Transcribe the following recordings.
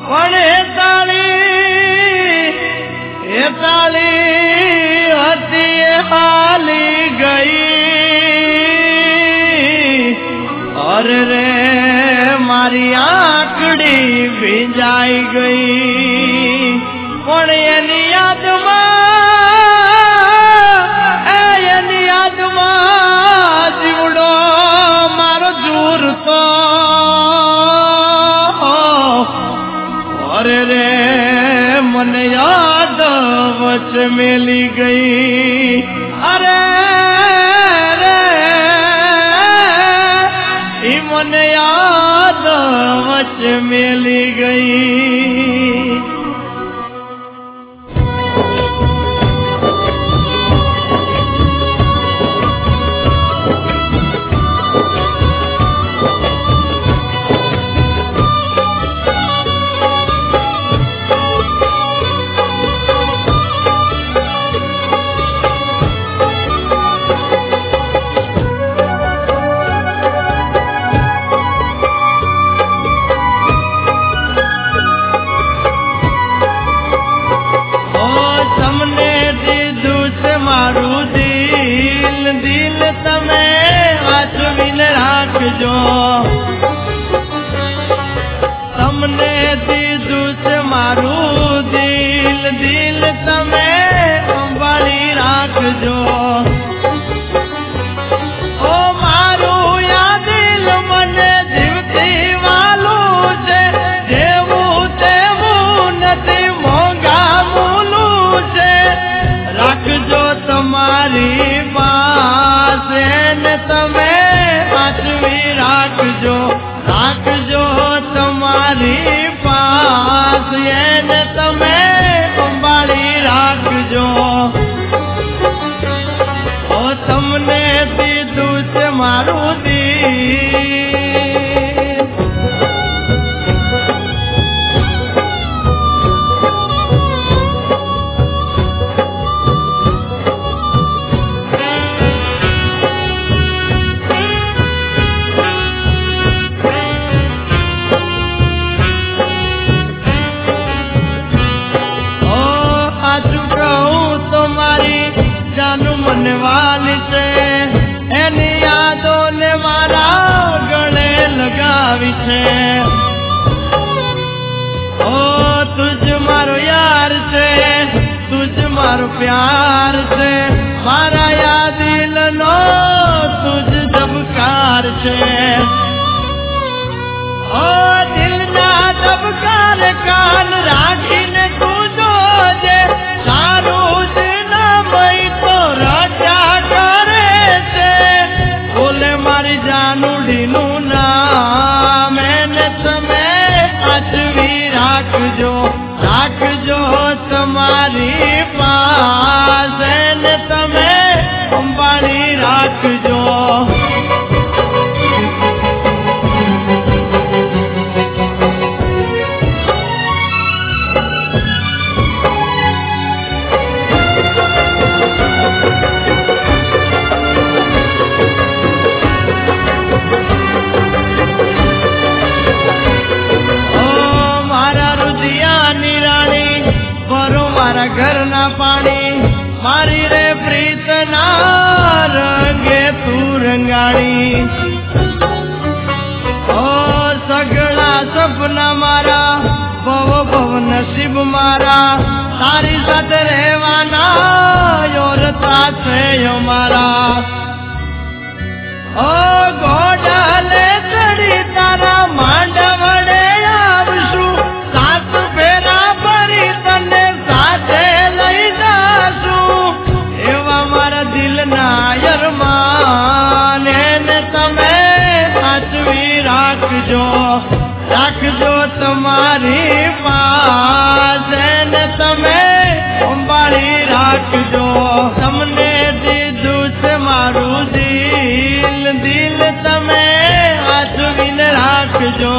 પણ એ તાળી હતી હાલી ગઈ. અરે રે મારી આંકડી ભીંજાઈ ગઈ. પણ એની યાદમાં જીવડો મારો જૂરતો. અરે રે મને યાદ વચ્ચે મેલી ગઈ. અરે રે ઈ મને યાદ વચ્ચે મેલી ગઈ. તમને દીધું છે મારું દિલ, દિલ તમે સંભાળી રાખજો. ઓ મારું યા દિલ મને જીવથી વાલું છે. જેવું તેવું નથી મોંઘા મૂલું છે. રાખજો તમારી પાસે ને તમે સાચવી રાખજો. રાખજો તમારી પાસ એને તમે સંભાળી રાખજો. ઓ તમને દીધું છે મારું દિલ. મનવાલી છે એની યાદો ને મારા ગળે લગાવી છે. ઓ તુજ મારો યાર છે, તુજ મારો પ્યાર છે. મારા યા દિલ નો તુજ ધબકાર છે. ઓ દિલના ધબકાર કાન રાખીને તું જોજે. સારું જ ના મય તો રજા કરે છે. બોલે મારી જાનુડીનું નામ એને તમે સાચવી રાખજો. રાખજો તમારી પાસે ને તમે સંભાળી રાખજો. ઘરના પાણી મારી રે પ્રીતના રંગે તું રંગાડી. ઓ સગળા સપના મારા ભવ ભવ નસીબ મારા તારી સાથે રહેવાના યોરતા છે અમારા. ઓ ગોડાલે ચડી તારા માંડવડે આવશું. સાત ફેરા ભરી તને સાથે લઈ જાશું. એવા મારા દિલના અરમાન એને તમે સાચવી રાખજો. રાખજો તમારી પાસે ને તમે સંભાળી રાખજો. તમને દીધું છે મારું દિલ, દિલ તમે સાચવીને રાખજો.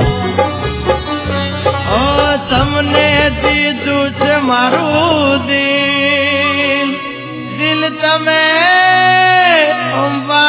ઓ તમને દીધું છે મારું દિલ, દિલ તમે